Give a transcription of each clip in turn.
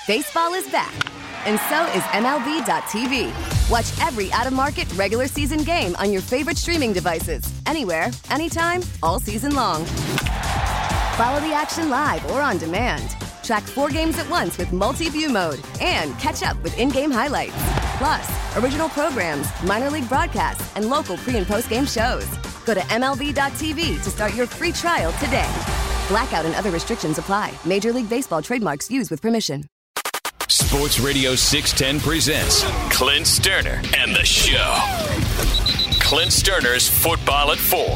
Baseball is back, and so is MLB.tv. Watch every out-of-market regular season game on your favorite streaming devices, anywhere, anytime, all season long. Follow the action live or on demand. Track 4 games at once with multi-view mode and catch up with in-game highlights. Plus, original programs, minor league broadcasts, and local pre- and post-game shows. Go to MLB.tv to start your free trial today. Blackout and other restrictions apply. Major League Baseball trademarks used with permission. Sports Radio 610 presents Clint Sterner and the Show. Clint Sterner's Football at 4.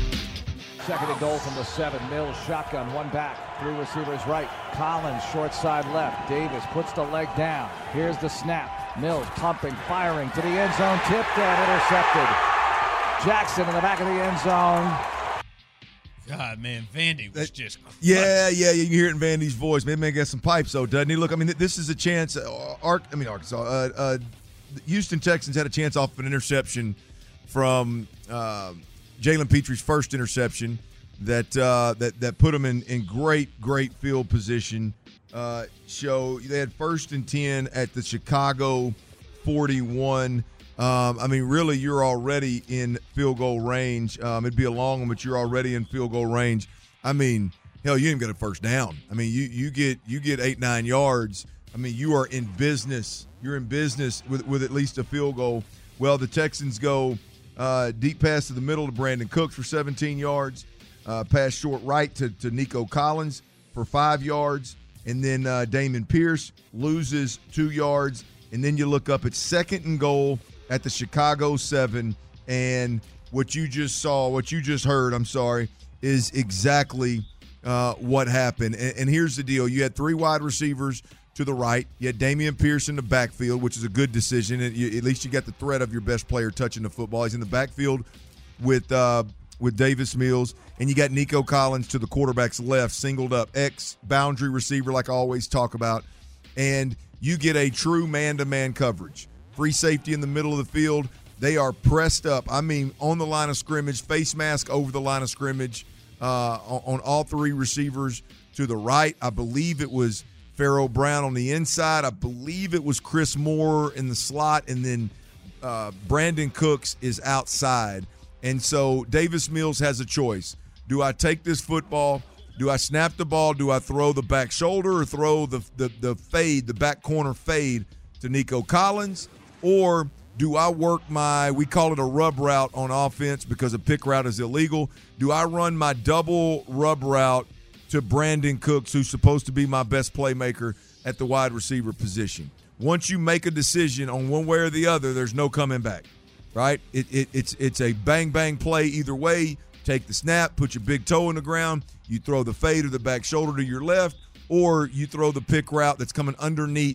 Second and goal from the 7. Mills shotgun, one back. 3 receivers right. Collins short side left. Davis puts the leg down. Here's the snap. Mills pumping, firing to the end zone. Tipped and intercepted. Jackson in the back of the end zone. God, man, Vandy was just Yeah, you hear it in Vandy's voice. Maybe got some pipes, though, doesn't he? Look, I mean, this is a chance. Arkansas. Houston Texans had a chance off an interception from Jalen Petre's first interception that put them in great field position. They had 1st and 10 at the Chicago 41. Really, you're already in field goal range. It'd be a long one, but you're already in field goal range. Hell, you didn't even get a first down. You get 8-9 yards. You are in business. You're in business with at least a field goal. Well, the Texans go deep pass to the middle to Brandon Cooks for 17 yards. Pass short right to Nico Collins for 5 yards. And then Dameon Pierce loses 2 yards. And then you look up at 2nd and goal at the Chicago 7, and what you just heard, is exactly what happened. And here's the deal. You had 3 wide receivers to the right. You had Dameon Pierce in the backfield, which is a good decision. At least you got the threat of your best player touching the football. He's in the backfield with Davis Mills, and you got Nico Collins to the quarterback's left, singled up, ex-boundary receiver like I always talk about, and you get a true man-to-man coverage. Free safety in the middle of the field. They are pressed up. On the line of scrimmage, face mask over the line of scrimmage on all 3 receivers to the right. I believe it was Pharaoh Brown on the inside. I believe it was Chris Moore in the slot. And then Brandon Cooks is outside. And so Davis Mills has a choice. Do I take this football? Do I snap the ball? Do I throw the back shoulder or throw the fade, the back corner fade to Nico Collins? Or do I work we call it a rub route on offense because a pick route is illegal. Do I run my double rub route to Brandon Cooks, who's supposed to be my best playmaker at the wide receiver position? Once you make a decision on one way or the other, there's no coming back, right? It's a bang-bang play either way. Take the snap, put your big toe in the ground, you throw the fade or the back shoulder to your left, or you throw the pick route that's coming underneath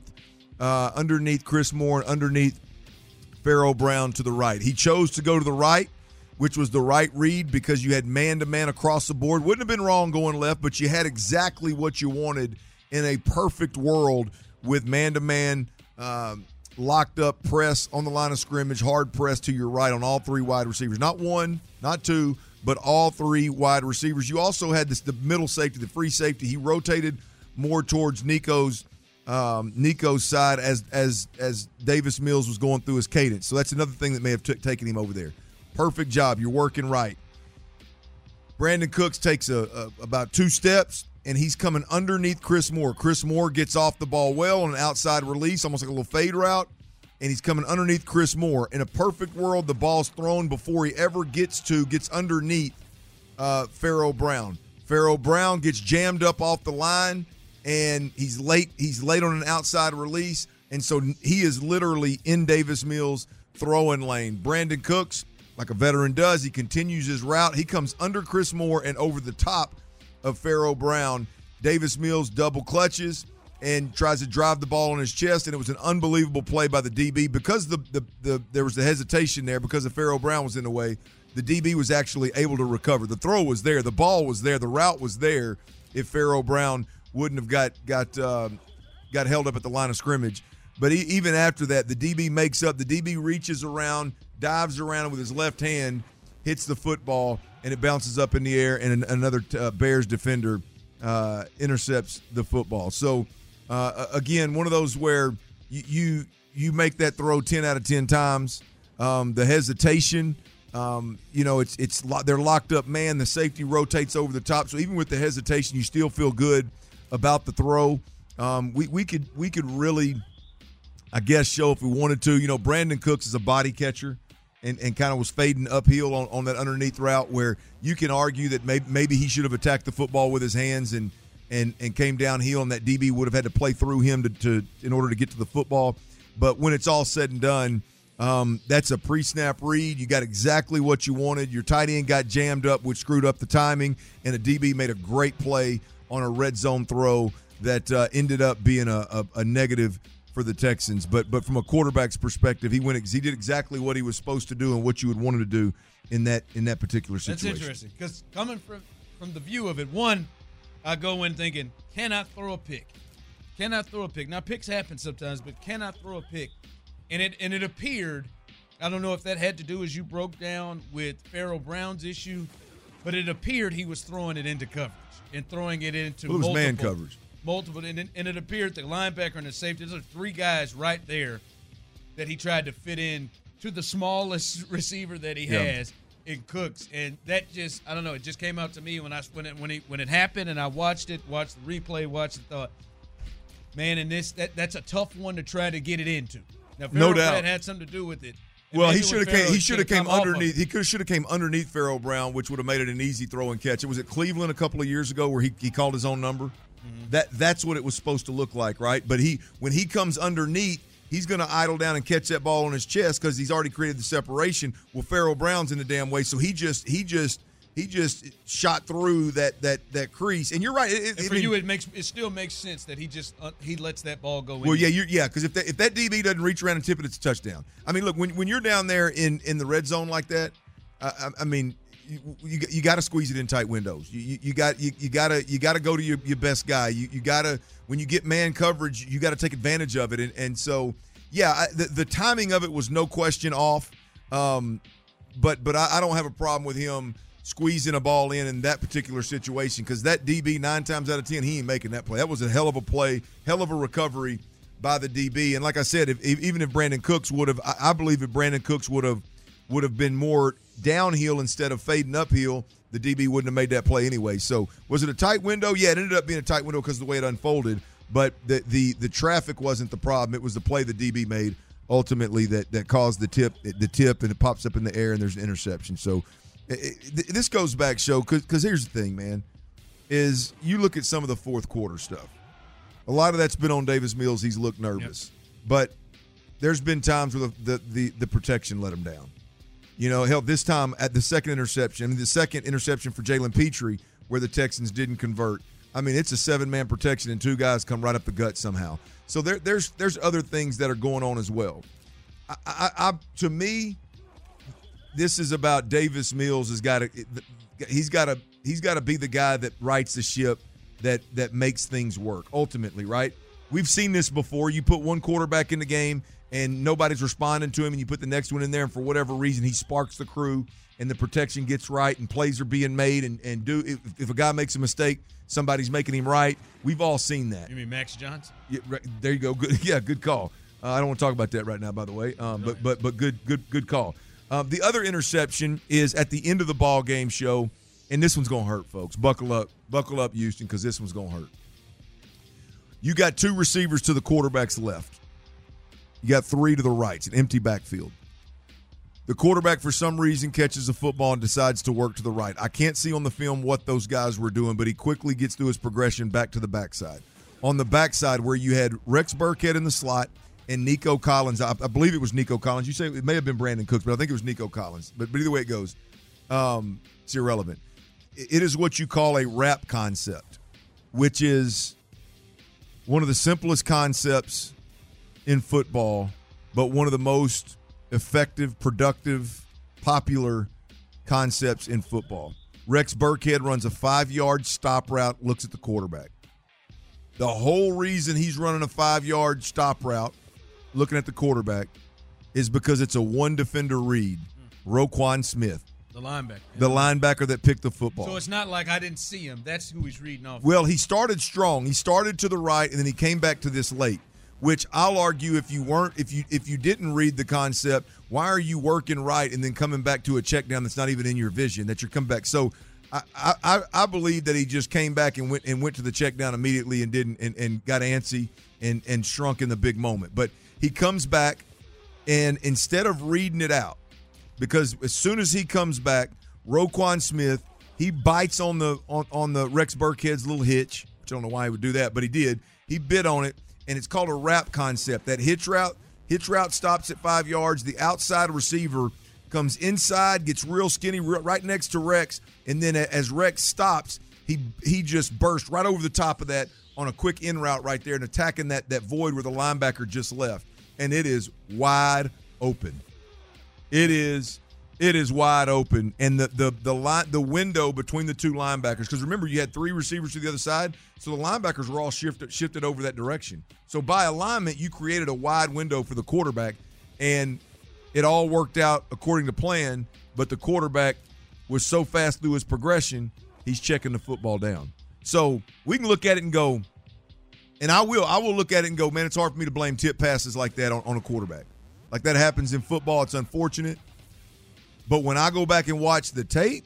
Chris Moore and underneath Pharaoh Brown to the right. He chose to go to the right, which was the right read because you had man-to-man across the board. Wouldn't have been wrong going left, but you had exactly what you wanted in a perfect world with man-to-man, locked up press on the line of scrimmage, hard press to your right on all 3 wide receivers. Not 1, not 2, but all 3 wide receivers. You also had the middle safety, the free safety. He rotated more towards Nico's side as Davis Mills was going through his cadence. So that's another thing that may have taken him over there. Perfect job. You're working right. Brandon Cooks takes about 2 steps, and he's coming underneath Chris Moore. Chris Moore gets off the ball well on an outside release, almost like a little fade route, and he's coming underneath Chris Moore. In a perfect world, the ball's thrown before he ever gets underneath Pharaoh Brown. Pharaoh Brown gets jammed up off the line, and he's late on an outside release, and so he is literally in Davis Mills' throwing lane. Brandon Cooks, like a veteran does, he continues his route. He comes under Chris Moore and over the top of Pharaoh Brown. Davis Mills double clutches and tries to drive the ball on his chest, and it was an unbelievable play by the DB. Because there was the hesitation there, because of Pharaoh Brown was in the way, the DB was actually able to recover. The throw was there. The ball was there. The route was there if Pharaoh Brown wouldn't have got held up at the line of scrimmage. But even after that, the DB makes up. The DB reaches around, dives around with his left hand, hits the football, and it bounces up in the air, and another Bears defender intercepts the football. So Again, one of those where you make that throw 10 out of 10 times. The hesitation, they're locked up man. The safety rotates over the top. So even with the hesitation, you still feel good about the throw. We could really, I guess, show if we wanted to. Brandon Cooks is a body catcher and kind of was fading uphill on that underneath route where you can argue that maybe he should have attacked the football with his hands and came downhill, and that DB would have had to play through him in order to get to the football. But when it's all said and done, that's a pre-snap read. You got exactly what you wanted. Your tight end got jammed up, which screwed up the timing, and a DB made a great play on a red zone throw that ended up being a negative for the Texans. But from a quarterback's perspective, he did exactly what he was supposed to do and what you would want him to do in that particular situation. That's interesting because coming from the view of it, one, I go in thinking, can I throw a pick? Can I throw a pick? Now, picks happen sometimes, but can I throw a pick? And it appeared, I don't know if that had to do as you broke down with Farrell Brown's issue, but it appeared he was throwing it into coverage and throwing it into multiple man coverage. Multiple, and it appeared the linebacker and the safety, those are three guys right there that he tried to fit in to the smallest receiver that he has in Cooks. And that just, I don't know, it just came out to me when it happened and I watched the replay, thought, man, and that's a tough one to try to get it into. Now, no doubt, had something to do with it. Well, he should have came underneath. He should have came underneath Farrell Brown, which would have made it an easy throw and catch. It was at Cleveland a couple of years ago where he called his own number. Mm-hmm. That's what it was supposed to look like, right? But when he comes underneath, he's going to idle down and catch that ball on his chest because he's already created the separation. Well, Farrell Brown's in the damn way, so he just shot through that crease. And you're right. It still makes sense that he lets that ball go in. Well, because if that DB doesn't reach around and tip it, it's a touchdown. I mean, look, when you're down there in the red zone like that, I mean, you got to squeeze it in tight windows. You got to go to your best guy. You got to, when you get man coverage, you got to take advantage of it. And so, the timing of it was no question off. But I don't have a problem with him squeezing a ball in that particular situation because that DB 9 times out of 10 he ain't making that play. That was a hell of a play, hell of a recovery by the DB. And like I said, even if Brandon Cooks would have, I believe if Brandon Cooks would have been more downhill instead of fading uphill, the DB wouldn't have made that play anyway. So was it a tight window? Yeah, it ended up being a tight window because of the way it unfolded. But the traffic wasn't the problem. It was the play the DB made ultimately that caused the tip, and it pops up in the air and there's an interception. So this goes back, Show, because here's the thing, man, is you look at some of the fourth quarter stuff. A lot of that's been on Davis Mills. He's looked nervous. Yep. But there's been times where the protection let him down. Hell, this time at the second interception for Jalen Petrie where the Texans didn't convert. I mean, it's a 7-man protection and 2 guys come right up the gut somehow. So there's other things that are going on as well. To me, this is about Davis Mills he's got to be the guy that rights the ship that makes things work ultimately, right? We've seen this before. You put one quarterback in the game and nobody's responding to him, and you put the next one in there, and for whatever reason he sparks the crew and the protection gets right and plays are being made if a guy makes a mistake, somebody's making him right. We've all seen that. You mean Max Johnson? Yeah, right, there you go. Good, good call. I don't want to talk about that right now, by the way. But good call. The other interception is at the end of the ball game, Show, and this one's going to hurt, folks. Buckle up, Houston, because this one's going to hurt. You got 2 receivers to the quarterback's left. You got 3 to the right. It's an empty backfield. The quarterback, for some reason, catches the football and decides to work to the right. I can't see on the film what those guys were doing, but he quickly gets through his progression back to the backside. On the backside, where you had Rex Burkhead in the slot and Nico Collins, I believe it was Nico Collins. You say it may have been Brandon Cooks, but I think it was Nico Collins. But either way it goes, it's irrelevant. It is what you call a wrap concept, which is one of the simplest concepts in football, but one of the most effective, productive, popular concepts in football. Rex Burkhead runs a 5-yard stop route, looks at the quarterback. The whole reason he's running a 5-yard stop route, looking at the quarterback, is because it's a one-defender read, Roquan Smith. The linebacker. The linebacker that picked the football. So it's not like I didn't see him. That's who he's reading off. Well, he started strong. He started to the right, and then he came back to this late. Which I'll argue, if you didn't read the concept, why are you working right and then coming back to a check down that's not even in your vision that you're coming back? So I believe that he just came back and went to the check down immediately and didn't and got antsy and shrunk in the big moment. But he comes back, and instead of reading it out, because as soon as he comes back, Roquan Smith, he bites on the Rex Burkhead's little hitch. Which I don't know why he would do that, but he did. He bit on it. And it's called a wrap concept. That hitch route stops at 5 yards. The outside receiver comes inside, gets real skinny right next to Rex, and then as Rex stops, he just bursts right over the top of that on a quick in route right there and attacking that void where the linebacker just left. And it is wide open. It is wide open. And the window between the two linebackers, because remember, you had three receivers to the other side, so the linebackers were all shifted over that direction. So by alignment, you created a wide window for the quarterback, and it all worked out according to plan, but the quarterback was so fast through his progression, he's checking the football down. So we can look at it and go, and I will look at it and go, man, it's hard for me to blame tip passes like that on a quarterback. Like that happens in football. It's unfortunate. But when I go back and watch the tape,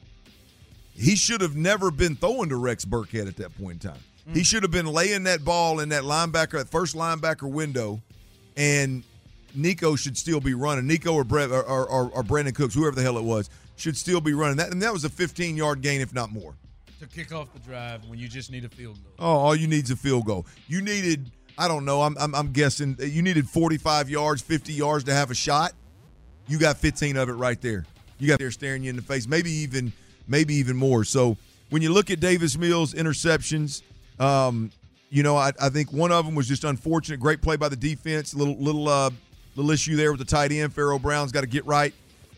he should have never been throwing to Rex Burkhead at that point in time. He should have been laying that ball in that first linebacker window, and Nico should still be running. Nico or Brandon Cooks, whoever the hell it was, should still be running. And that was a 15-yard gain, if not more. To kick off the drive when you just need a field goal. Oh, all you need is a field goal. You needed, I don't know, I'm guessing, you needed 45 yards, 50 yards to have a shot. You got 15 of it right there. You got there staring you in the face, maybe even more. So when you look at Davis Mills' interceptions, I think one of them was just unfortunate. Great play by the defense. Little issue there with the tight end. Pharaoh Brown's got to get right.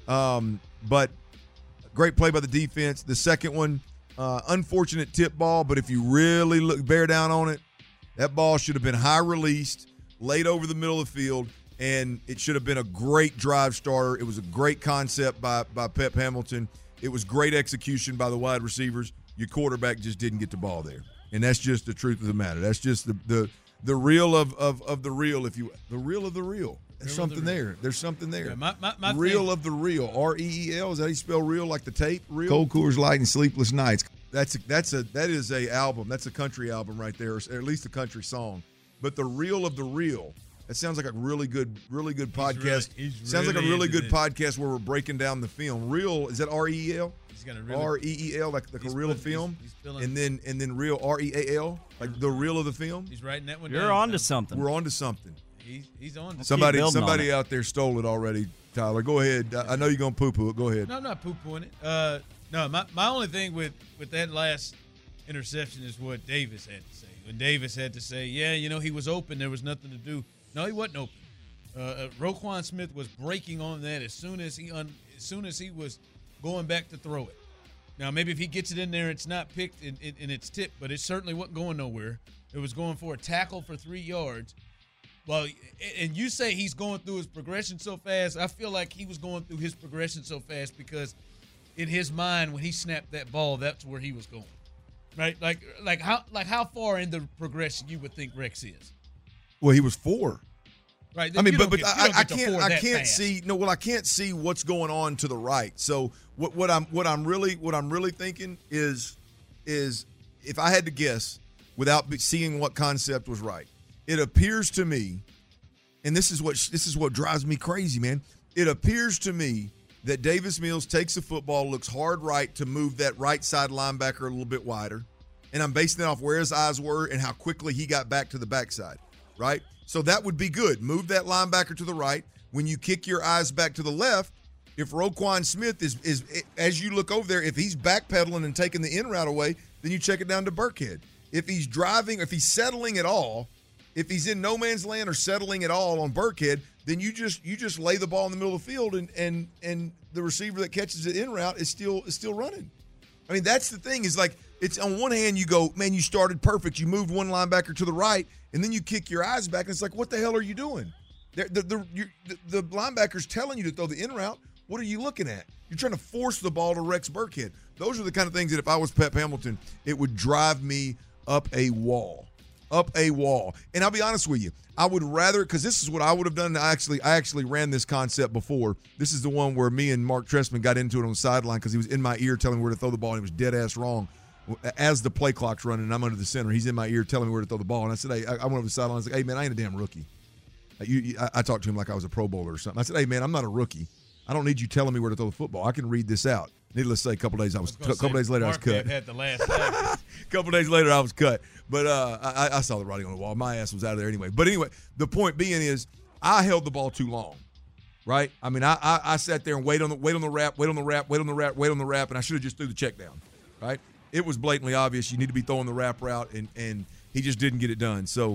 But great play by the defense. The second one, unfortunate tip ball, but if you really bear down on it, that ball should have been high released, laid over the middle of the field, and it should have been a great drive starter. It was a great concept by Pep Hamilton. It was great execution by the wide receivers. Your quarterback just didn't get the ball there. And that's just the truth of the matter. That's just the real of the real, if you the real of the real. There's something there. There's something there. Yeah, my real thing, of the real. REEL. Is that how you spell real? Like the tape? Real. Cold Coors Light and Sleepless Nights. That is a album. That's a country album right there, or at least a country song. But the real of the real. That sounds like a really good podcast. Sounds like a really good podcast where we're breaking down the film. Real, is that REEL? He's got a really, REEL, like a reel of film, and then real REAL, like the reel of the film. He's writing that one down. You're on to something. We're on to something. He's on to somebody out there stole it already. Tyler, go ahead. I know you're gonna poo-poo it. Go ahead. No, I'm not poo-pooing it. No, my only thing with that last interception is what Davis had to say. When Davis had to say, yeah, he was open, there was nothing to do. No, he wasn't open. Roquan Smith was breaking on that as soon as he was going back to throw it. Now, maybe if he gets it in there, it's not picked and it's tipped, but it certainly wasn't going nowhere. It was going for a tackle for 3 yards. Well, and you say he's going through his progression so fast. I feel like he was going through his progression so fast because in his mind, when he snapped that ball, that's where he was going, right? Like how far in the progression you would think Rex is? Well, he was 4. Right. I mean, I can't see. No, well, I can't see what's going on to the right. So what I'm really thinking is if I had to guess without seeing what concept was right, it appears to me, and this is what drives me crazy, man. It appears to me that Davis Mills takes the football, looks hard right to move that right side linebacker a little bit wider, and I'm basing it off where his eyes were and how quickly he got back to the backside, right? So that would be good. Move that linebacker to the right. When you kick your eyes back to the left, if Roquan Smith is as you look over there, if he's backpedaling and taking the in route away, then you check it down to Burkhead. If he's driving, if he's settling at all, if he's in no man's land or settling at all on Burkhead, then you just lay the ball in the middle of the field and the receiver that catches it in route is still running. I mean, that's the thing is like it's on one hand you go, man, you started perfect. You moved one linebacker to the right, and then you kick your eyes back, and it's like, what the hell are you doing? The linebacker's telling you to throw the in route. What are you looking at? You're trying to force the ball to Rex Burkhead. Those are the kind of things that if I was Pep Hamilton, it would drive me up a wall. And I'll be honest with you, I would rather, because this is what I would have done. I actually ran this concept before. This is the one where me and Mark Trestman got into it on the sideline because he was in my ear telling me where to throw the ball, and he was dead ass wrong. As the play clock's running and I'm under the center, he's in my ear telling me where to throw the ball. And I said, hey, I went over the sideline. I was like, hey, man, I ain't a damn rookie. I talked to him like I was a Pro Bowler or something. I said, hey, man, I'm not a rookie. I don't need you telling me where to throw the football. I can read this out. Needless to say, a couple days later, I was cut. Had the last a couple days later, I was cut. But I saw the writing on the wall. My ass was out of there anyway. But anyway, the point being is I held the ball too long, right? I mean, I sat there and wait on the wrap, and I should have just threw the check down, right? It was blatantly obvious you need to be throwing the wrap route, and he just didn't get it done. So,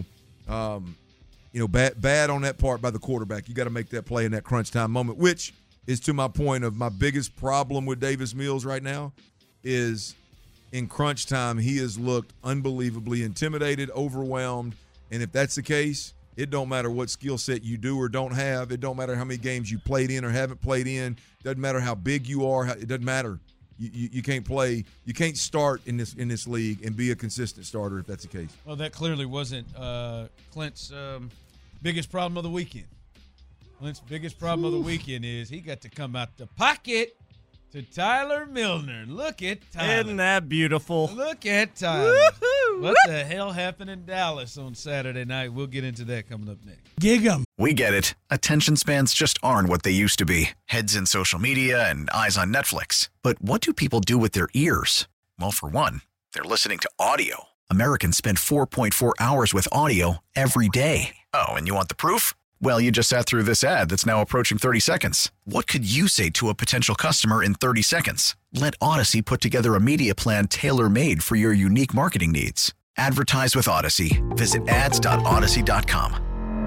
bad on that part by the quarterback. You got to make that play in that crunch time moment, which is to my point of my biggest problem with Davis Mills right now is in crunch time, he has looked unbelievably intimidated, overwhelmed, and if that's the case, it don't matter what skill set you do or don't have. It don't matter how many games you played in or haven't played in. Doesn't matter how big you are. It doesn't matter. You can't play. You can't start in this league and be a consistent starter if that's the case. Well, that clearly wasn't Clint's biggest problem of the weekend. Clint's biggest problem of the weekend is he got to come out the pocket to Tyler Milner. Look at Tyler. Isn't that beautiful? Look at Tyler. Woo-hoo! What the hell happened in Dallas on Saturday night? We'll get into that coming up next. Gig 'em. We get it. Attention spans just aren't what they used to be. Heads in social media and eyes on Netflix. But what do people do with their ears? Well, for one, they're listening to audio. Americans spend 4.4 hours with audio every day. Oh, and you want the proof? Well, you just sat through this ad that's now approaching 30 seconds. What could you say to a potential customer in 30 seconds? Let Odyssey put together a media plan tailor-made for your unique marketing needs. Advertise with Odyssey. Visit ads.odyssey.com.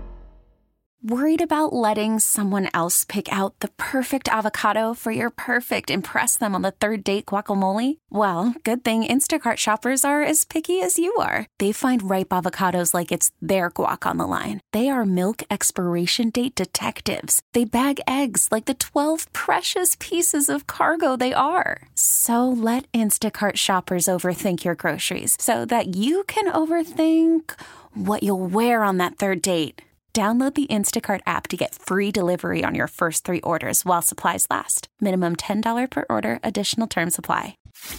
Worried about letting someone else pick out the perfect avocado for your perfect impress them on the third date guacamole? Well, good thing Instacart shoppers are as picky as you are. They find ripe avocados like it's their guac on the line. They are milk expiration date detectives. They bag eggs like the 12 precious pieces of cargo they are. So let Instacart shoppers overthink your groceries so that you can overthink what you'll wear on that third date. Download the Instacart app to get free delivery on your first 3 orders while supplies last. Minimum $10 per order. Additional terms apply.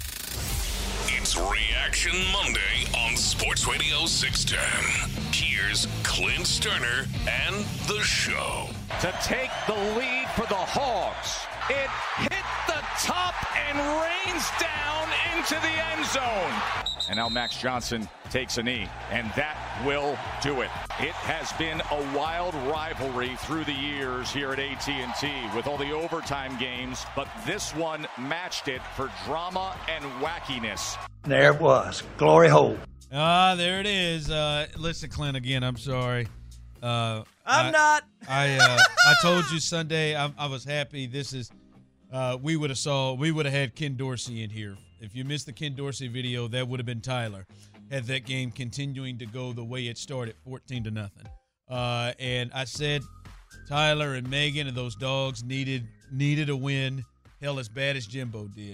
It's Reaction Monday on Sports Radio 610. Here's Clint Sterner and the show. To take the lead for the Hogs. It hit the top and rains down into the end zone. And now Max Johnson takes a knee, and that will do it. It has been a wild rivalry through the years here at AT&T with all the overtime games, but this one matched it for drama and wackiness. There it was. Glory hole. There it is. Listen, Clint, again, I'm sorry. I'm not. I told you Sunday I was happy. This is we would have had Ken Dorsey in here. If you missed the Ken Dorsey video, that would have been Tyler. Had that game continuing to go the way it started, 14-0. And I said Tyler and Megan and those dogs needed a win, hell, as bad as Jimbo did.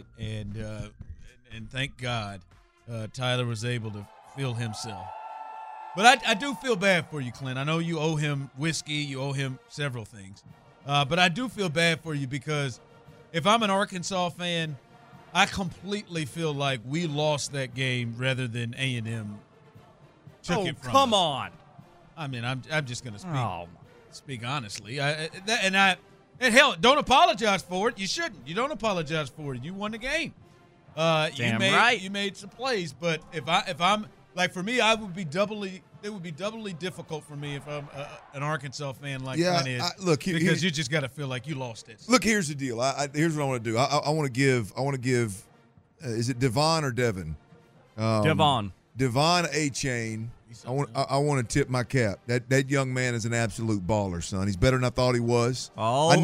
And thank God Tyler was able to feel himself. But I do feel bad for you, Clint. I know you owe him whiskey. You owe him several things. But I do feel bad for you because if I'm an Arkansas fan, I completely feel like we lost that game rather than A&M took it from us. Come on. I mean, I'm just going to speak honestly. And hell, don't apologize for it. You shouldn't. You don't apologize for it. You won the game. You made some plays, but if I'm like, for me, it would be doubly difficult for me if I'm an Arkansas fan like Clint is. Because you just got to feel like you lost it. Look, here's the deal. Here's what I want to do. I want to give. Is it Devon or Devin? Devon A-Chain. I want to tip my cap. That young man is an absolute baller, son. He's better than I thought he was. I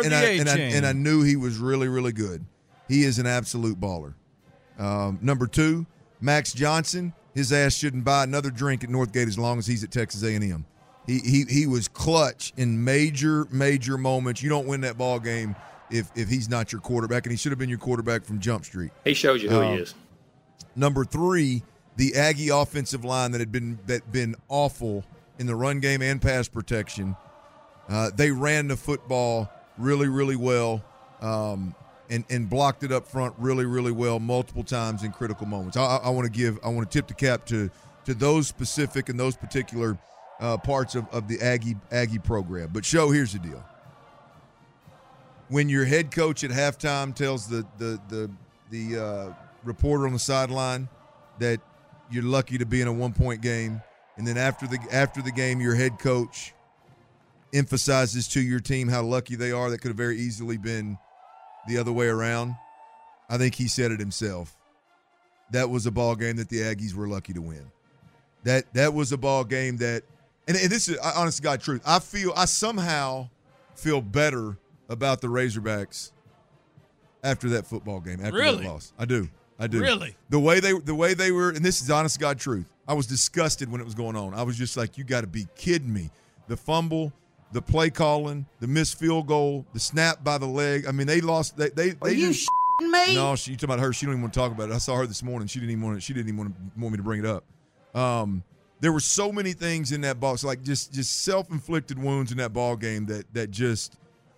knew he was really, really good. He is an absolute baller. Number 2, Max Johnson. His ass shouldn't buy another drink at Northgate as long as he's at Texas A&M. He was clutch in major moments. You don't win that ball game if he's not your quarterback, and he should have been your quarterback from Jump Street. He shows you who he is. Number 3, the Aggie offensive line that had been awful in the run game and pass protection. They ran the football really, really well, and blocked it up front really, really well multiple times in critical moments. I want to tip the cap to those specific and those particular parts of the Aggie program. But here's the deal. When your head coach at halftime tells the reporter on the sideline that you're lucky to be in a 1-point game, and then after the game, your head coach emphasizes to your team how lucky they are, that could have very easily been the other way around. I think he said it himself. That was a ball game that the Aggies were lucky to win. That was a ball game that, and this is honest to God truth. I somehow feel better about the Razorbacks after that football game, after that loss. I do. Really? The way they were, and this is honest to God truth. I was disgusted when it was going on. I was just like, you got to be kidding me. The fumble, the play calling, the missed field goal, the snap by the leg. I mean, they lost. They Are you shitting me? No, you talking about her? She don't even want to talk about it. I saw her this morning. She didn't even want me to bring it up. There were so many things in that ball, so like just self-inflicted wounds in that ball game that just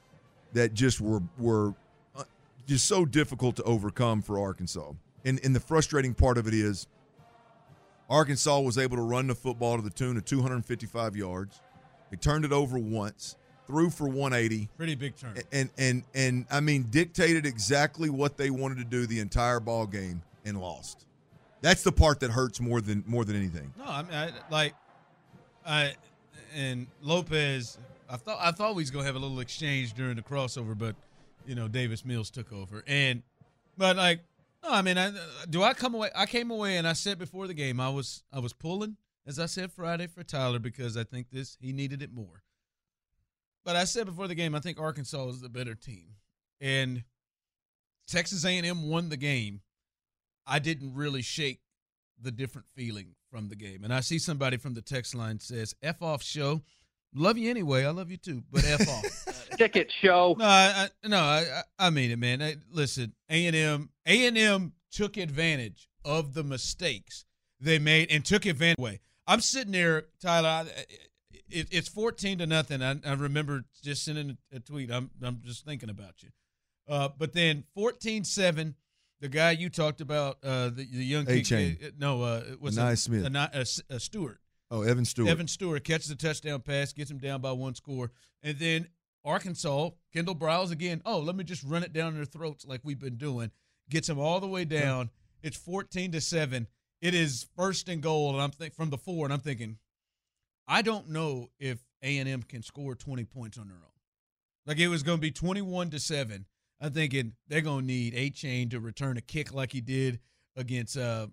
were just so difficult to overcome for Arkansas. And the frustrating part of it is Arkansas was able to run the football to the tune of 255 yards. They turned it over once, threw for 180. Pretty big turn. And I mean, dictated exactly what they wanted to do the entire ball game and lost. That's the part that hurts more than anything. No, I mean, and Lopez, I thought we was gonna have a little exchange during the crossover, but Davis Mills took over. But I come away? I came away and I said before the game I was pulling, as I said Friday, for Tyler because I think he needed it more. But I said before the game I think Arkansas is the better team, and Texas A&M won the game. I didn't really shake the different feeling from the game. And I see somebody from the text line says, F off show. Love you anyway. I love you too, but F off. Ticket show. No, I mean it, man. Listen, A&M took advantage of the mistakes they made and took advantage away. I'm sitting there, Tyler, it's 14-0. I remember just sending a tweet. I'm just thinking about you. But then 14-7. The guy you talked about, the young kid. It was Stewart. Oh, Evan Stewart. Evan Stewart catches a touchdown pass, gets him down by 1 score. And then Arkansas, Kendall Briles again, let me just run it down their throats like we've been doing. Gets them all the way down. Yeah. It's 14-7. It is 1st and goal, and I'm from the 4, and I'm thinking, I don't know if A&M can score 20 points on their own. Like it was going to be 21-7. I'm thinking they're going to need A-Chain to return a kick like he did against the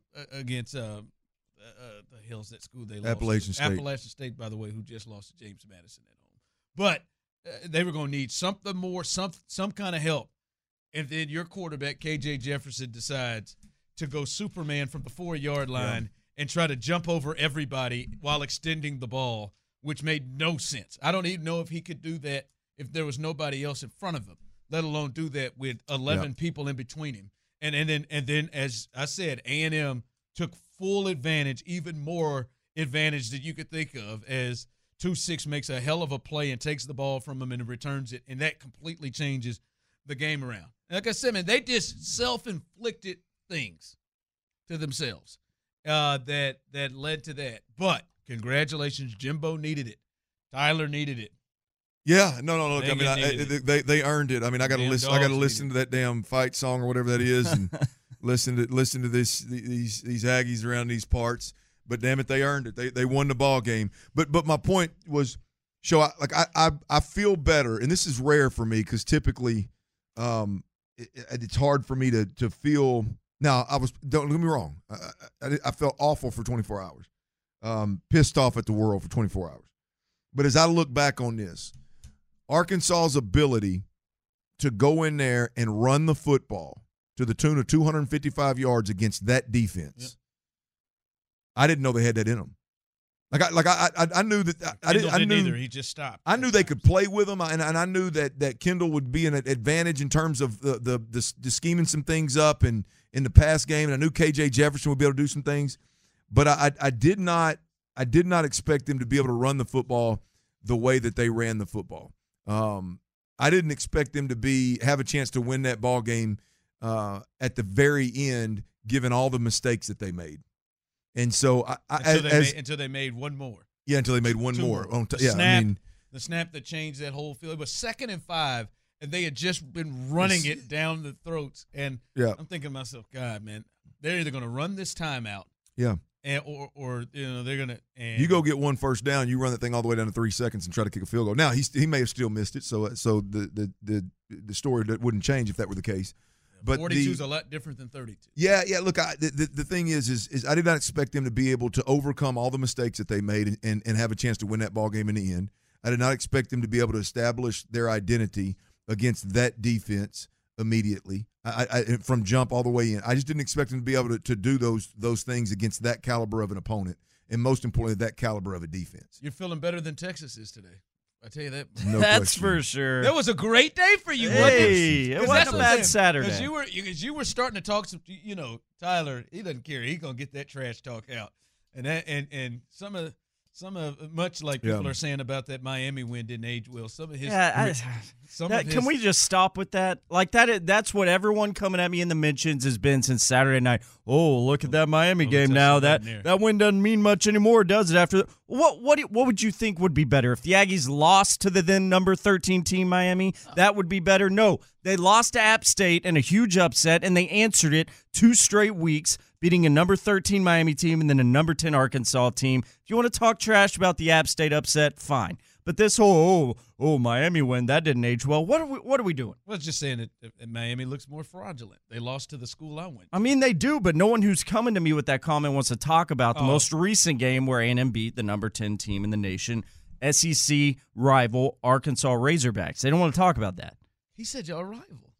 hell's that school they lost? Appalachian State, by the way, who just lost to James Madison at home. But they were going to need something more, some kind of help. And then your quarterback, K.J. Jefferson, decides to go Superman from the 4-yard line and try to jump over everybody while extending the ball, which made no sense. I don't even know if he could do that if there was nobody else in front of him, let alone do that with 11 people in between him. And then, as I said, A&M took full advantage, even more advantage that you could think of, as 2-6 makes a hell of a play and takes the ball from him and returns it, and that completely changes the game around. And like I said, man, they just self-inflicted things to themselves that led to that. But congratulations, Jimbo needed it. Tyler needed it. Yeah, no. Look, they earned it. I mean, I got to listen. I got to listen to that damn fight song or whatever that is, and listen to these Aggies around these parts. But damn it, they earned it. They won the ball game. But my point was, I feel better, and this is rare for me because typically, it's hard for me to feel. Now don't get me wrong. I felt awful for 24 hours, pissed off at the world for 24 hours. But as I look back on this, Arkansas's ability to go in there and run the football to the tune of 255 yards against that defense, I didn't know they had that in them. I knew that I didn't knew either. He just stopped. I knew they could play with him, and I knew that Kendall would be an advantage in terms of the scheming some things up and in the pass game, and I knew KJ Jefferson would be able to do some things, but I did not expect them to be able to run the football the way that they ran the football. I didn't expect them to have a chance to win that ball game at the very end, given all the mistakes that they made. And so until they made one more. Yeah, until they made one more. The snap that changed that whole field. It was 2nd and 5, and they had just been running it down the throats. And I'm thinking to myself, God, man, they're either going to run this timeout. Yeah. Or they're going to. You go get one first down, you run that thing all the way down to 3 seconds and try to kick a field goal. Now, he may have still missed it, so the story wouldn't change if that were the case. But 42 is a lot different than 32. Yeah. Look, the thing is I did not expect them to be able to overcome all the mistakes that they made and have a chance to win that ball game in the end. I did not expect them to be able to establish their identity against that defense immediately. I from jump all the way in. I just didn't expect them to be able to do those things against that caliber of an opponent, and most importantly, that caliber of a defense. You're feeling better than Texas is today. I tell you that. No That's question. for sure. That was a great day for you. Hey, it wasn't a bad Saturday. Because you were starting to talk some. Tyler, he doesn't care. He's gonna get that trash talk out, and some of much like people are saying about that Miami win didn't age well. Some of his. Can we just stop with that? Like that's what everyone coming at me in the mentions has been since Saturday night. Oh, look at that Miami game now. That win doesn't mean much anymore, does it? After what would you think would be better if the Aggies lost to the then number 13 team Miami? That would be better. No, they lost to App State in a huge upset, and they answered it 2 straight weeks, beating a number 13 Miami team and then a number 10 Arkansas team. If you want to talk trash about the App State upset, fine. But this whole Miami win, that didn't age well. What are we doing? Well, just saying that Miami looks more fraudulent. They lost to the school I went to. I mean, they do, but no one who's coming to me with that comment wants to talk about the most recent game where A&M beat the number 10 team in the nation, SEC rival Arkansas Razorbacks. They don't want to talk about that. He said y'all rival.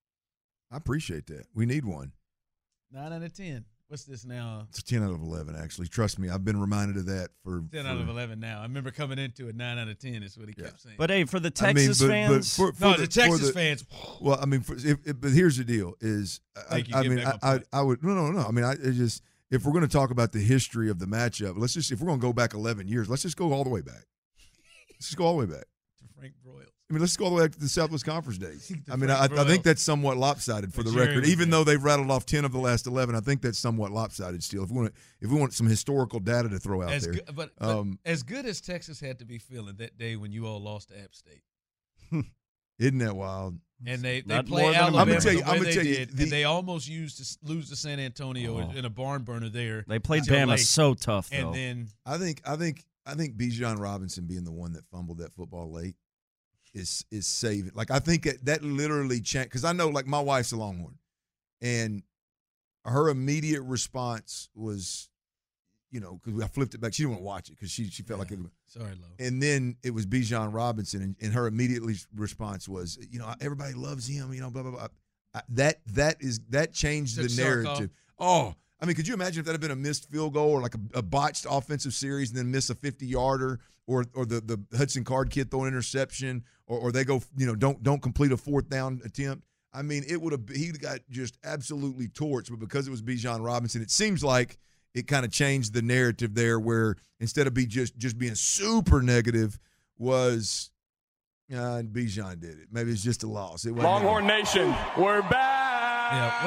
I appreciate that. We need one. 9 out of 10. What's this now? It's a 10 out of 11, actually. Trust me, I've been reminded of that for 10 out of 11 now. I remember coming into it 9 out of 10 is what he kept saying. But, hey, for the Texas fans. The Texas fans. Well, I mean, but here's the deal is, I would, no. I mean, if we're going to talk about the history of the matchup, if we're going to go back 11 years, let's just go all the way back. Let's just go all the way back. To Frank Broyles. I mean, let's go all the way back to the Southwest Conference days. I mean, I think that's somewhat lopsided for the record. Even though they've rattled off 10 of the last 11, I think that's somewhat lopsided still. If we want some historical data to throw out there. But as good as Texas had to be feeling that day when you all lost to App State. Isn't that wild? And they played Alabama and they almost lose to San Antonio in a barn burner there. They played Bama so tough, though. And then I think Bijan Robinson being the one that fumbled that football late is saving. Like, I think that literally changed, because I know, like, my wife's a Longhorn, and her immediate response was, because I flipped it back. She didn't want to watch it because she felt like it. Sorry, Lo. And then it was Bijan Robinson, and her immediate response was, everybody loves him, blah, blah, blah. That changed the narrative. Oh, I mean, could you imagine if that had been a missed field goal or like a botched offensive series and then miss a 50-yarder or the Hudson Card kid throw an interception or they go, don't complete a 4th down attempt? I mean, he got just absolutely torched, but because it was Bijan Robinson, it seems like it kind of changed the narrative there where instead of just being super negative was Bijan did it. Maybe it's just a loss. Longhorn Nation, we're back. Yeah,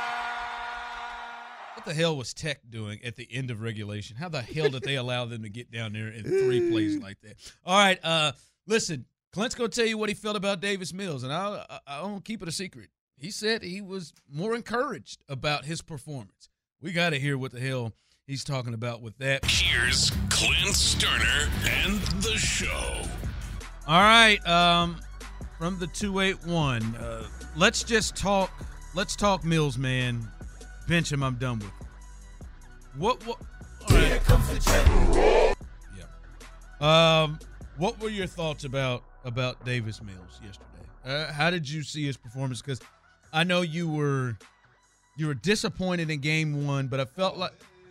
what the hell was Tech doing at the end of regulation? How the hell did they allow them to get down there in 3 plays like that? All right, listen, Clint's going to tell you what he felt about Davis Mills, and I won't keep it a secret. He said he was more encouraged about his performance. We got to hear what the hell he's talking about with that. Here's Clint Sterner and the show. All right, from the 281, let's talk Mills, man. Bench him, I'm done with. What? All right. Here comes the check. Yeah. What were your thoughts about Davis Mills yesterday? How did you see his performance? Because I know you were disappointed in game 1, but I felt like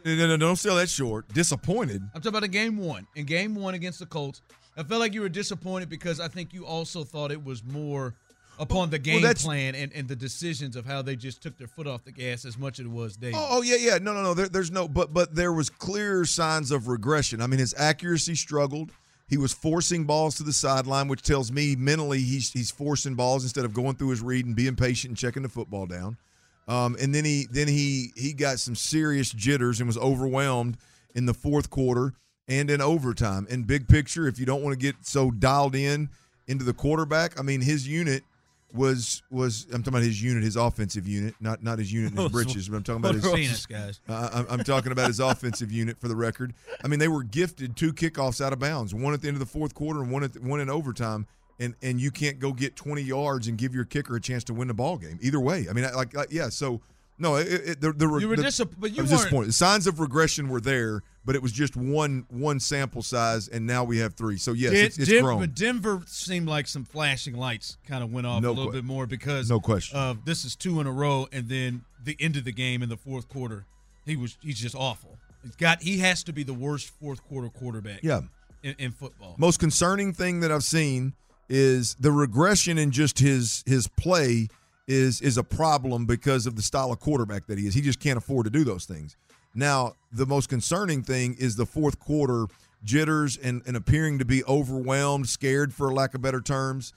No, don't sell that short. Disappointed. I'm talking about in game one. In game one against the Colts, I felt like you were disappointed because I think you also thought it was more upon the game plan and the decisions of how they just took their foot off the gas as much as it was Davis. Oh yeah. No. There's no, but there was clear signs of regression. I mean, his accuracy struggled. He was forcing balls to the sideline, which tells me mentally he's forcing balls instead of going through his read and being patient and checking the football down. And then he got some serious jitters and was overwhelmed in the fourth quarter and in overtime. And big picture, if you don't want to get so dialed into the quarterback, I mean, his unit was I'm talking about his offensive unit, not his unit in his britches, but I'm talking about his penis, guys. I'm talking about his offensive unit for the record. I mean, they were gifted 2 kickoffs out of bounds, one at the end of the fourth quarter and one in overtime. And you can't go get 20 yards and give your kicker a chance to win the ball game. Either way, I mean, yeah. So no, you were disappointed. But you weren't. Disappointed. The signs of regression were there, but it was just one sample size, and now we have 3. So yes, it's grown. But Denver seemed like some flashing lights kind of went off a little bit more because no question. This is 2 in a row, and then the end of the game in the fourth quarter, he's just awful. He has to be the worst fourth quarter quarterback. Yeah. In football. Most concerning thing that I've seen is the regression in just his play is a problem because of the style of quarterback that he is. He just can't afford to do those things. Now, the most concerning thing is the fourth quarter jitters and appearing to be overwhelmed, scared for lack of better terms,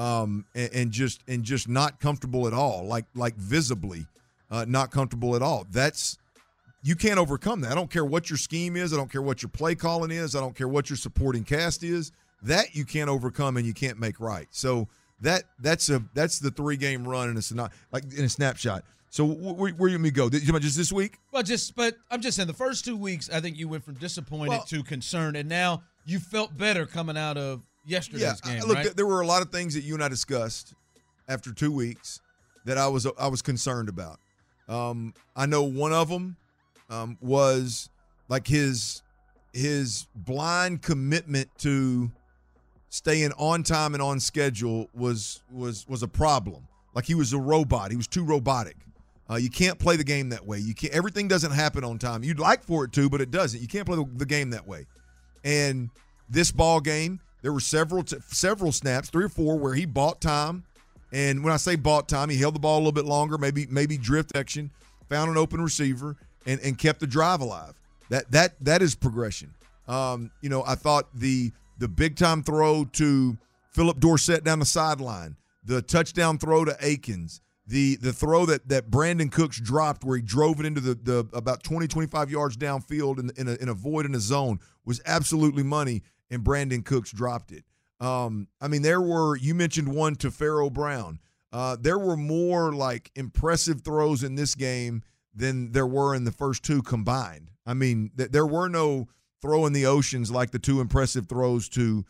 and just not comfortable at all, like visibly not comfortable at all. You can't overcome that. I don't care what your scheme is. I don't care what your play calling is. I don't care what your supporting cast is. That you can't overcome and you can't make right. So that's the 3-game run, and it's not like in a snapshot. So where you me go? Did you just this week? Well, but I'm just saying the first 2 weeks, I think you went from disappointed to concerned, and now you felt better coming out of yesterday's game. Look, right? There were a lot of things that you and I discussed after 2 weeks that I was concerned about. I know one of them was like his blind commitment to staying on time and on schedule was a problem. Like he was a robot. He was too robotic. You can't play the game that way. You can't. Everything doesn't happen on time. You'd like for it to, but it doesn't. You can't play the game that way. And this ball game, there were several snaps, 3 or 4, where he bought time. And when I say bought time, he held the ball a little bit longer, maybe drift action, found an open receiver, and kept the drive alive. That is progression. I thought the big time throw to Philip Dorsett down the sideline, the touchdown throw to Akins, the throw that Brandon Cooks dropped where he drove it into the about 20-25 yards downfield in a void in a zone was absolutely money, and Brandon Cooks dropped it. You mentioned one to Pharaoh Brown. There were more like impressive throws in this game than there were in the first 2 combined. I mean, there were no throw in the oceans like the 2 impressive throws to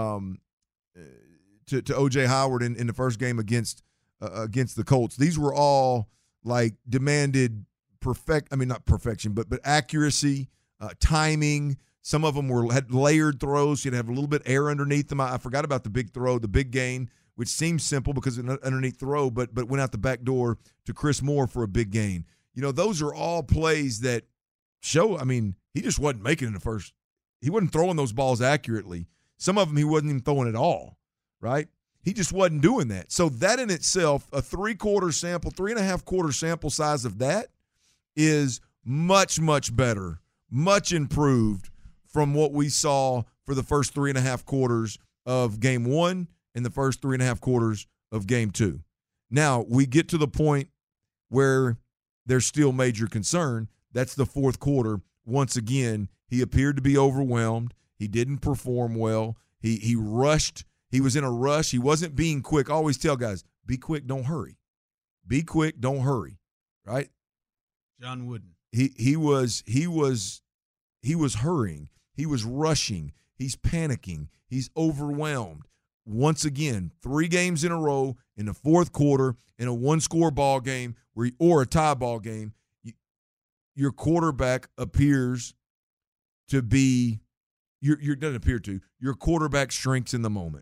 O.J. Howard in the first game against the Colts. These were all like demanded not perfection, but accuracy, timing. Some of them had layered throws. You'd have a little bit air underneath them. I forgot about the big throw, the big gain, which seems simple because it's an underneath throw, but went out the back door to Chris Moore for a big gain. Those are all plays that show, he just wasn't making it in the first. He wasn't throwing those balls accurately. Some of them he wasn't even throwing at all, right? He just wasn't doing that. So that in itself, a 3.5 quarter sample size of that is much, much better, much improved from what we saw for the first 3.5 quarters of game 1 and the first 3.5 quarters of game 2. Now, we get to the point where there's still major concern. That's the fourth quarter. Once again, he appeared to be overwhelmed. He didn't perform well. He rushed. He was in a rush. He wasn't being quick. I always tell guys, be quick, don't hurry. Be quick, don't hurry. Right? John Wooden. He was hurrying. He was rushing. He's panicking. He's overwhelmed. Once again, 3 games in a row in the fourth quarter in a 1-score ball game or a tie ball game, your quarterback appears to be your quarterback shrinks in the moment.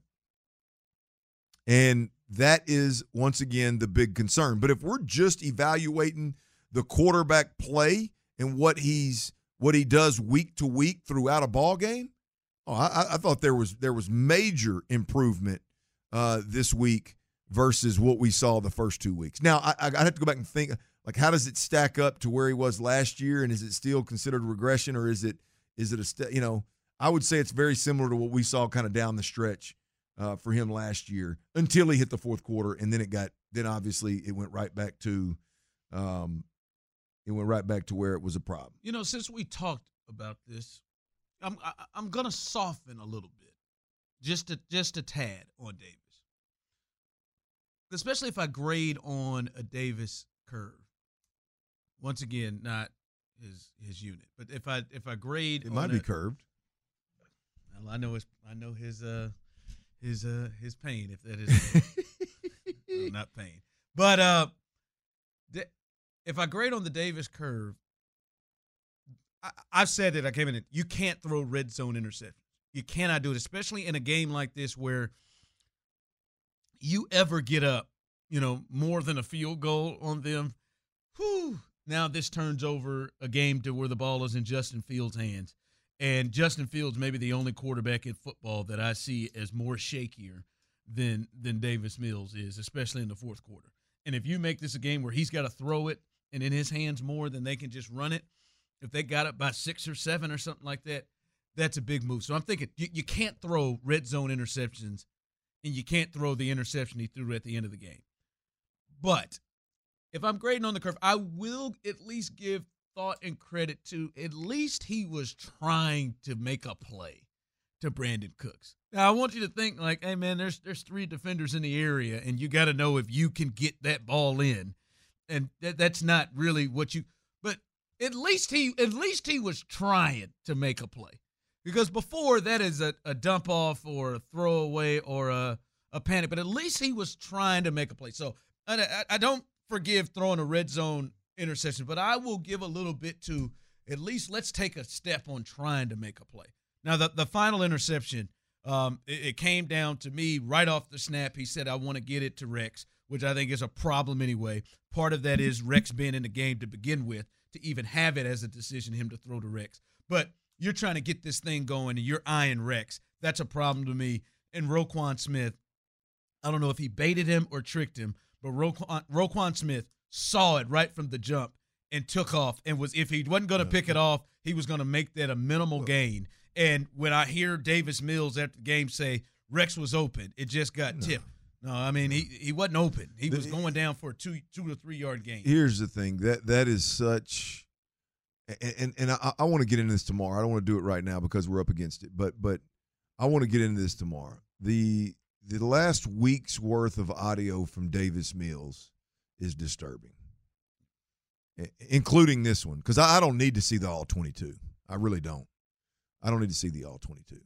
And that is, once again, the big concern. But if we're just evaluating the quarterback play and what he's what he does week to week throughout a ball game, I thought there was major improvement this week versus what we saw the first 2 weeks. Now, I have to go back and think, like, how does it stack up to where he was last year, and is it still considered regression, or is it I would say it's very similar to what we saw kind of down the stretch for him last year until he hit the fourth quarter, and then obviously it went right back to where it was a problem. Since we talked about this, I'm gonna soften a little bit, just a tad on Davis, especially if I grade on a Davis curve. Once again, not his unit, but if I grade, it might be curved. Well, I know his pain, if that is not pain, but if I grade on the Davis curve, I've said it. I came in. You can't throw red zone interceptions. You cannot do it, especially in a game like this where you ever get up, more than a field goal on them. Whew. Now this turns over a game to where the ball is in Justin Fields' hands. And Justin Fields may be the only quarterback in football that I see as more shakier than Davis Mills is, especially in the fourth quarter. And if you make this a game where he's got to throw it and in his hands more than they can just run it, if they got it by 6 or 7 or something like that, that's a big move. So I'm thinking you can't throw red zone interceptions, and you can't throw the interception he threw at the end of the game. But if I'm grading on the curve, I will at least give thought and credit to at least he was trying to make a play to Brandon Cooks. Now, I want you to think like, hey, man, there's 3 defenders in the area, and you got to know if you can get that ball in. And that's not really what you – but at least he was trying to make a play. Because before, that is a dump off or a throwaway or a panic. But at least he was trying to make a play. So I don't forgive throwing a red zone interception, but I will give a little bit to at least let's take a step on trying to make a play. Now, the final interception, it came down to me right off the snap. He said, I want to get it to Rex, which I think is a problem anyway. Part of that is Rex being in the game to begin with, to even have it as a decision, him to throw to Rex. But you're trying to get this thing going, and you're eyeing Rex. That's a problem to me. And Roquan Smith, I don't know if he baited him or tricked him, but Roquan Smith saw it right from the jump and took off, and if he wasn't going to pick it off, he was going to make that a minimal gain. And when I hear Davis Mills after the game say Rex was open, it just got tipped. No, I mean, he wasn't open. He was going down for a 2 to 3 yard gain. Here's the thing. That is such and I want to get into this tomorrow. I don't want to do it right now because we're up against it. But I want to get into this tomorrow. The last week's worth of audio from Davis Mills is disturbing, including this one, because I don't need to see the all 22. I really don't. I don't need to see the all 22.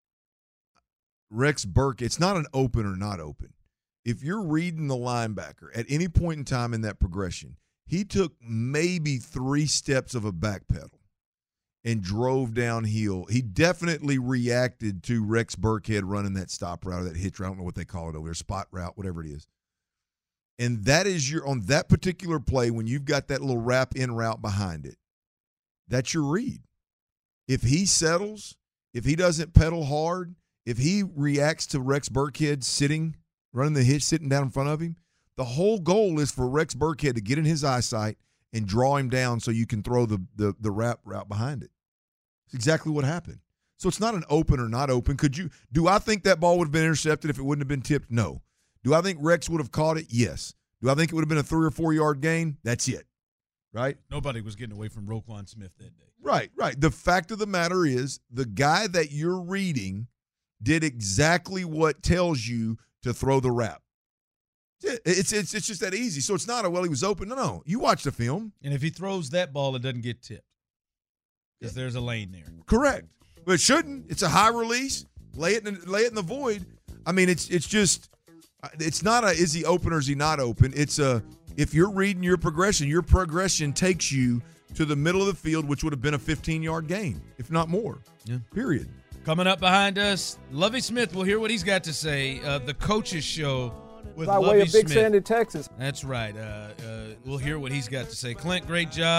Rex Burkhead, it's not an open or not open. If you're reading the linebacker at any point in time in that progression, he took maybe 3 steps of a back pedal and drove downhill. He definitely reacted to Rex Burkhead running that stop route or that hitch route. I don't know what they call it over there, spot route, whatever it is. And that is on that particular play, when you've got that little wrap in route behind it, that's your read. If he settles, if he doesn't pedal hard, if he reacts to Rex Burkhead running the hitch, sitting down in front of him, the whole goal is for Rex Burkhead to get in his eyesight and draw him down so you can throw the wrap route behind it. It's exactly what happened. So it's not an open or not open. Do I think that ball would have been intercepted if it wouldn't have been tipped? No. Do I think Rex would have caught it? Yes. Do I think it would have been a 3 or 4 yard gain? That's it. Right? Nobody was getting away from Roquan Smith that day. Right. The fact of the matter is the guy that you're reading did exactly what tells you to throw the wrap. It's just that easy. So it's not he was open. No. You watch the film. And if he throws that ball, it doesn't get tipped because there's a lane there. Correct. But it shouldn't. It's a high release. Lay it in the void. I mean, it's just it's not is he open or is he not open? It's if you're reading your progression takes you to the middle of the field, which would have been a 15-yard gain, if not more. Yeah. Period. Coming up behind us, Lovie Smith. We'll hear what he's got to say. The Coaches Show with by Lovie way of Big Smith. Sandy, Texas. That's right. We'll hear what he's got to say. Clint, great job.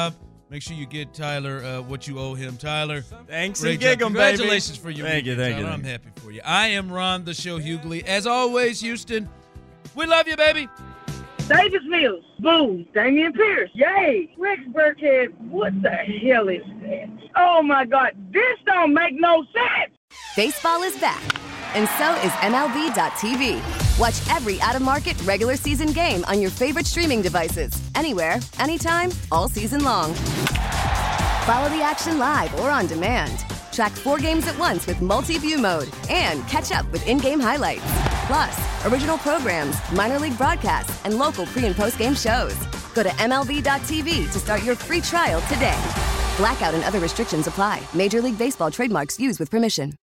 Make sure you get Tyler what you owe him. Tyler, thanks and gig 'em, baby. Congratulations for your Thank you. I'm happy for you. I am Ron the Show Hughley. As always, Houston, we love you, baby. Davis Mills, boo. Damian Pierce, yay. Rex Burkhead, what the hell is that? Oh, my God, this don't make no sense. Baseball is back, and so is MLB.tv. Watch every out-of-market regular season game on your favorite streaming devices, anywhere, anytime, all season long. Follow the action live or on demand. Track 4 games at once with multi-view mode and catch up with in-game highlights. Plus, original programs, minor league broadcasts, and local pre- and post-game shows. Go to MLB.tv to start your free trial today. Blackout and other restrictions apply. Major League Baseball trademarks used with permission.